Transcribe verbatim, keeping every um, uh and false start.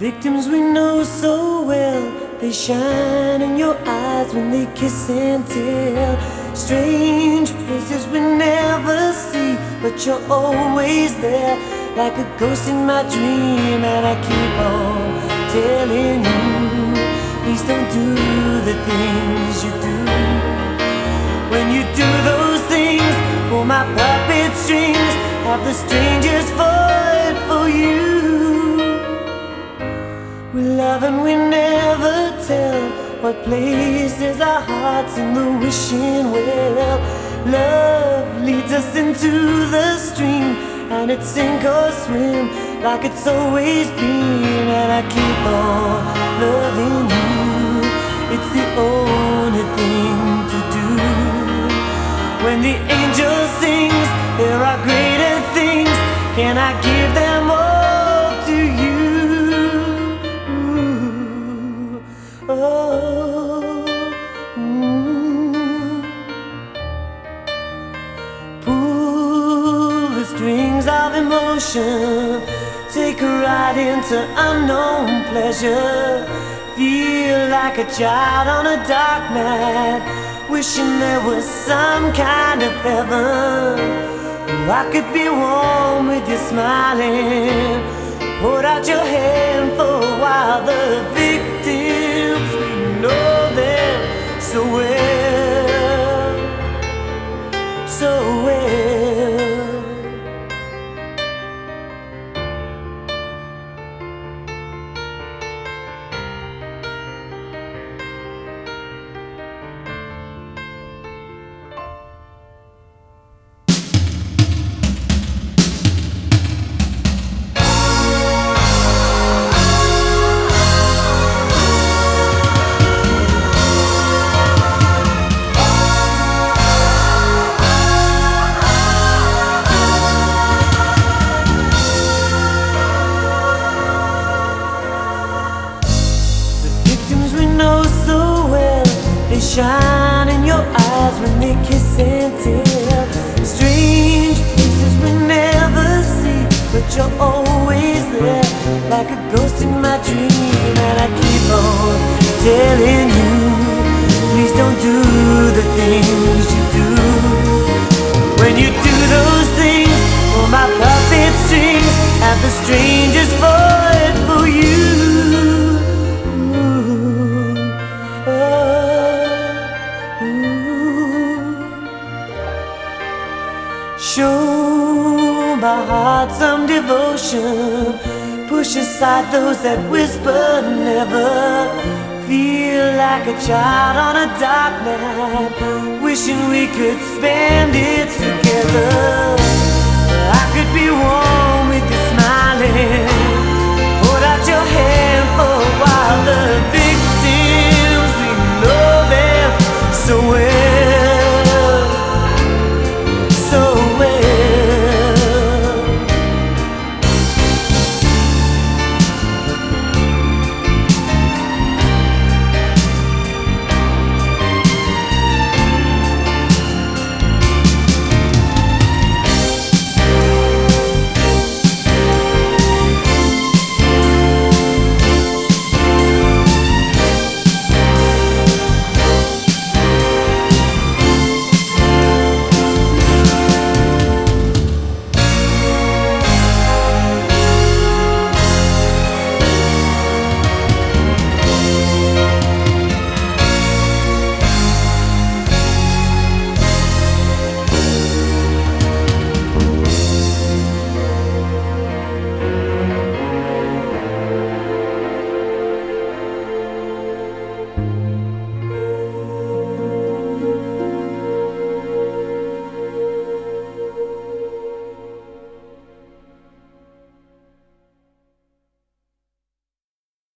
Victims we know so well, they shine in your eyes when they kiss and tell. Strange faces we never see, but you're always there, like a ghost in my dream. And I keep on telling you, please don't do the things you do. When you do those things, pull my puppet strings, have the strangers fight for you. We love and we never tell what places our hearts in the wishing well. Love leads us into the stream, and it's sink or swim like it's always been. And I keep on loving you, it's the only thing to do. When the angel sings, there are greater things, can I give them all to you? Oh, mm. Pull the strings of emotion, take a ride into unknown pleasure. Feel like a child on a dark night, wishing there was some kind of heaven. Oh, I could be warm with you smiling, hold out your hand for a while. The victims, we know them so well, so well. They shine in your eyes when they kiss and tell. Strange faces we never see, but you're always there, like a ghost in my dream. And I keep on telling you, please don't do the things you do. When you do those things, pull my puppet strings, have the strangers fight for you. Show my heart some devotion, push aside those that whisper never. Feel like a child on a dark night, wishing we could spend it together. I could be warm